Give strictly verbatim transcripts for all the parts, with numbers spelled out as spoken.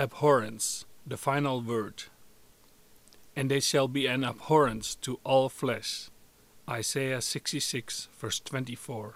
Abhorrence, the final word. And they shall be an abhorrence to all flesh. Isaiah sixty-six, verse twenty-four.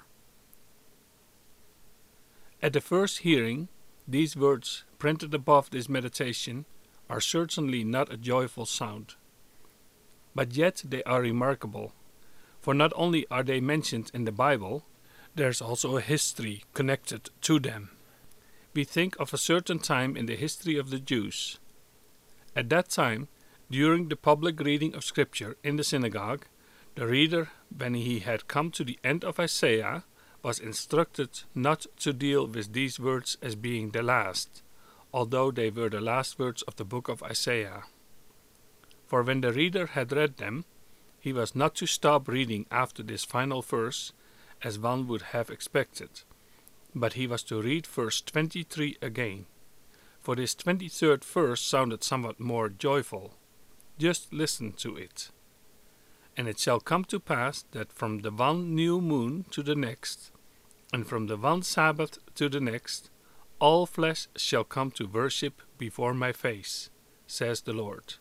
At the first hearing, these words, printed above this meditation, are certainly not a joyful sound. But yet they are remarkable, for not only are they mentioned in the Bible, there is also a history connected to them. We think of a certain time in the history of the Jews. At that time, during the public reading of Scripture in the synagogue, the reader, when he had come to the end of Isaiah, was instructed not to deal with these words as being the last, although they were the last words of the book of Isaiah. For when the reader had read them, he was not to stop reading after this final verse, as one would have expected, but he was to read verse twenty-three again. For this twenty-third verse sounded somewhat more joyful. Just listen to it. And it shall come to pass that from the one new moon to the next, and from the one Sabbath to the next, all flesh shall come to worship before my face, says the Lord.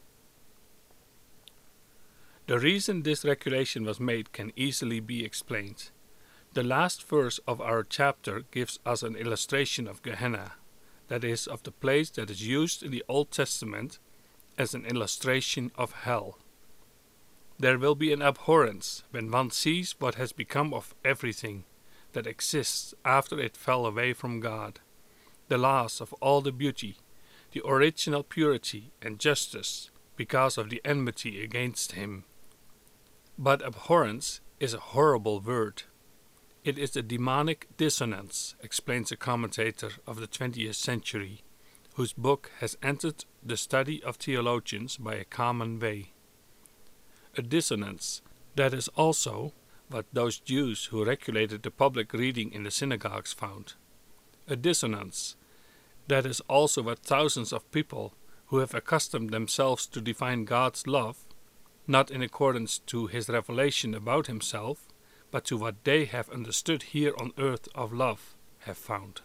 The reason this regulation was made can easily be explained. The last verse of our chapter gives us an illustration of Gehenna, that is, of the place that is used in the Old Testament as an illustration of hell. There will be an abhorrence when one sees what has become of everything that exists after it fell away from God, the loss of all the beauty, the original purity and justice, because of the enmity against Him. But abhorrence is a horrible word. It is a demonic dissonance, explains a commentator of the twentieth century, whose book has entered the study of theologians by a common way. A dissonance, that is also what those Jews who regulated the public reading in the synagogues found. A dissonance, that is also what thousands of people who have accustomed themselves to define God's love, not in accordance to His revelation about Himself, but to what they have understood here on earth of love, have found.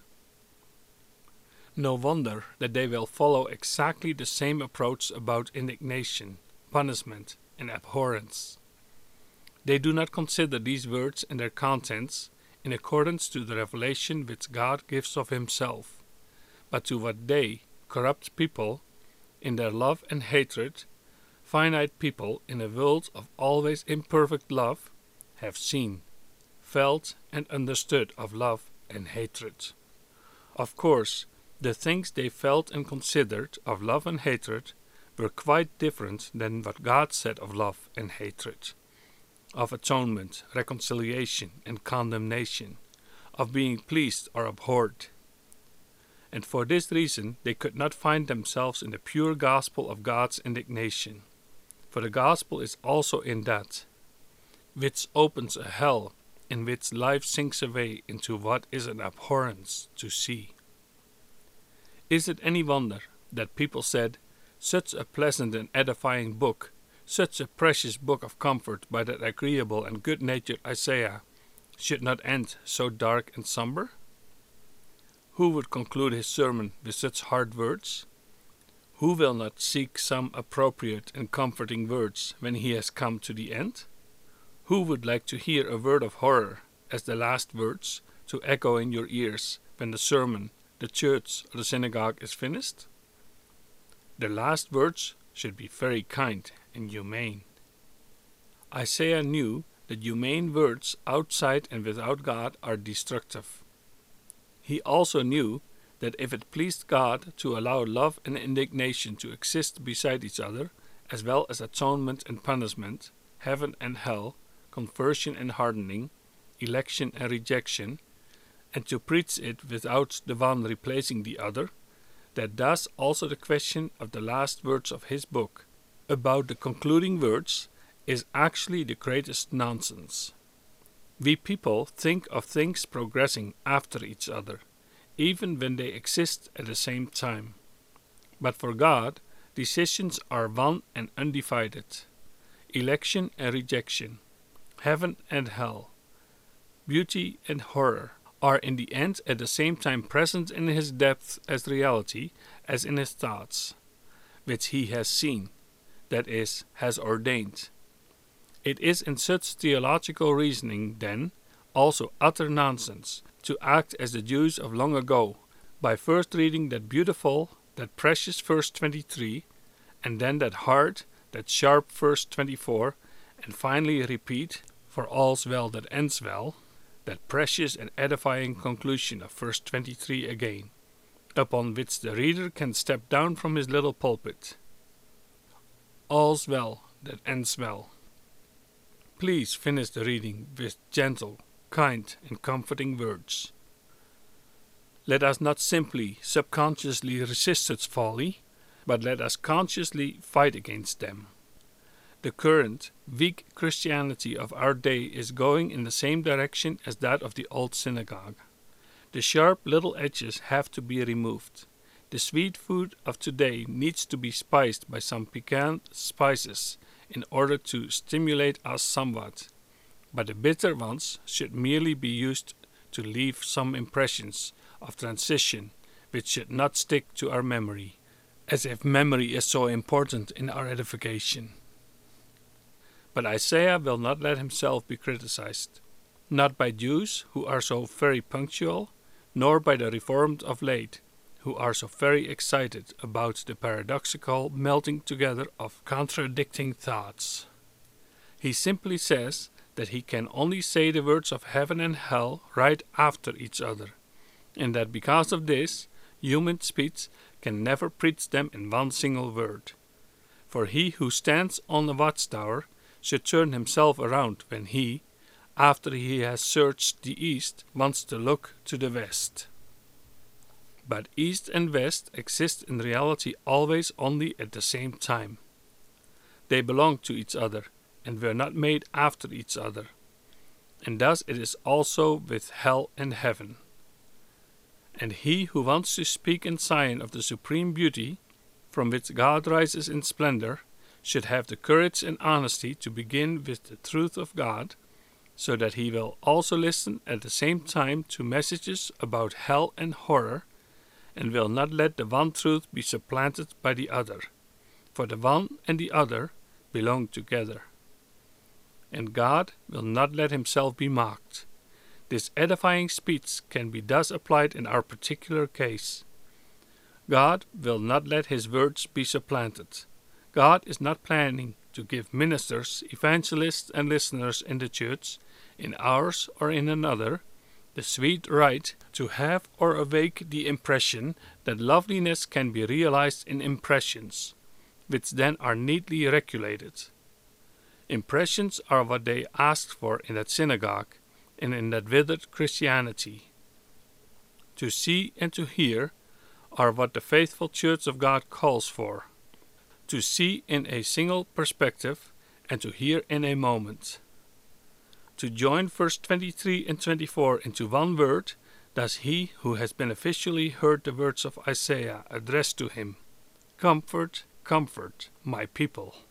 No wonder that they will follow exactly the same approach about indignation, punishment, and abhorrence. They do not consider these words and their contents in accordance to the revelation which God gives of Himself, but to what they, corrupt people, in their love and hatred, finite people in a world of always imperfect love, have seen, felt, and understood of love and hatred. Of course, the things they felt and considered of love and hatred were quite different than what God said of love and hatred, of atonement, reconciliation, and condemnation, of being pleased or abhorred. And for this reason they could not find themselves in the pure gospel of God's indignation. For the gospel is also in that, which opens a hell in which life sinks away into what is an abhorrence to see. Is it any wonder that people said, "Such a pleasant and edifying book, such a precious book of comfort by that agreeable and good-natured Isaiah, should not end so dark and somber?" Who would conclude his sermon with such hard words? Who will not seek some appropriate and comforting words when he has come to the end? Who would like to hear a word of horror as the last words to echo in your ears when the sermon, the church, or the synagogue is finished? The last words should be very kind and humane. Isaiah knew that humane words outside and without God are destructive. He also knew that if it pleased God to allow love and indignation to exist beside each other, as well as atonement and punishment, heaven and hell, conversion and hardening, election and rejection, and to preach it without the one replacing the other, that thus also the question of the last words of his book, about the concluding words, is actually the greatest nonsense. We people think of things progressing after each other, even when they exist at the same time. But for God, decisions are one and undivided. Election and rejection, heaven and hell, beauty and horror are in the end at the same time present in His depth as reality as in his thoughts, which he has seen, that is, has ordained. It is in such theological reasoning, then, also utter nonsense to act as the Jews of long ago, by first reading that beautiful, that precious verse twenty-three, and then that hard, that sharp verse twenty-four, and finally repeat, for all's well that ends well, that precious and edifying conclusion of verse twenty-three again, upon which the reader can step down from his little pulpit. All's well that ends well. Please finish the reading with gentle, kind, and comforting words. Let us not simply subconsciously resist such folly, but let us consciously fight against them. The current, weak Christianity of our day is going in the same direction as that of the old synagogue. The sharp little edges have to be removed. The sweet food of today needs to be spiced by some piquant spices in order to stimulate us somewhat, but the bitter ones should merely be used to leave some impressions of transition which should not stick to our memory, as if memory is so important in our edification. But Isaiah will not let himself be criticized, not by Jews who are so very punctual, nor by the Reformed of late, who are so very excited about the paradoxical melting together of contradicting thoughts. He simply says that he can only say the words of heaven and hell right after each other, and that because of this, human speech can never preach them in one single word. For he who stands on the watchtower should turn himself around when he, after he has searched the east, wants to look to the west. But east and west exist in reality always only at the same time. They belong to each other, and were not made after each other. And thus it is also with hell and heaven. And he who wants to speak in Zion of the supreme beauty, from which God rises in splendor, should have the courage and honesty to begin with the truth of God, so that he will also listen at the same time to messages about hell and horror, and will not let the one truth be supplanted by the other, for the one and the other belong together. And God will not let himself be mocked. This edifying speech can be thus applied in our particular case. God will not let his words be supplanted. God is not planning to give ministers, evangelists, and listeners in the church, in ours or in another, the sweet right to have or awake the impression that loveliness can be realized in impressions, which then are neatly regulated. Impressions are what they asked for in that synagogue and in that withered Christianity. To see and to hear are what the faithful Church of God calls for. To see in a single perspective and to hear in a moment. To join verse twenty-three and twenty-four into one word, does he who has beneficially heard the words of Isaiah addressed to him, "Comfort, comfort my people."